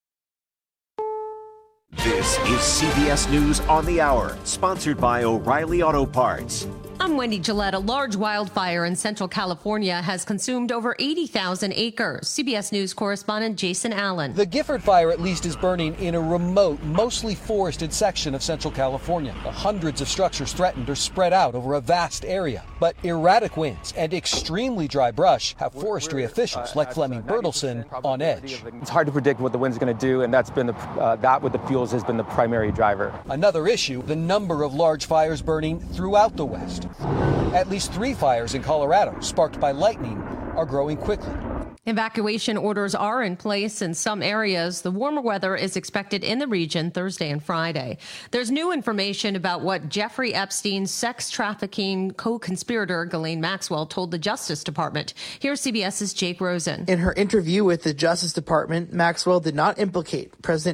This is CBS News on the Hour, sponsored by O'Reilly Auto Parts. I'm Wendy Gillette. A large wildfire in Central California has consumed over 80,000 acres. CBS News correspondent Jason Allen. The Gifford Fire, at least, is burning in a remote, mostly forested section of Central California. The hundreds of structures threatened are spread out over a vast area. But erratic winds and extremely dry brush have forestry officials like Fleming Bertelson on edge. It's hard to predict what the wind's going to do, and that's been that with the fuels has been the primary driver. Another issue, the number of large fires burning throughout the West. At least 3 fires in Colorado, sparked by lightning, are growing quickly. Evacuation orders are in place in some areas. The warmer weather is expected in the region Thursday and Friday. There's new information about what Jeffrey Epstein's sex trafficking co-conspirator Ghislaine Maxwell told the Justice Department. Here's CBS's Jake Rosen. In her interview with the Justice Department, Maxwell did not implicate President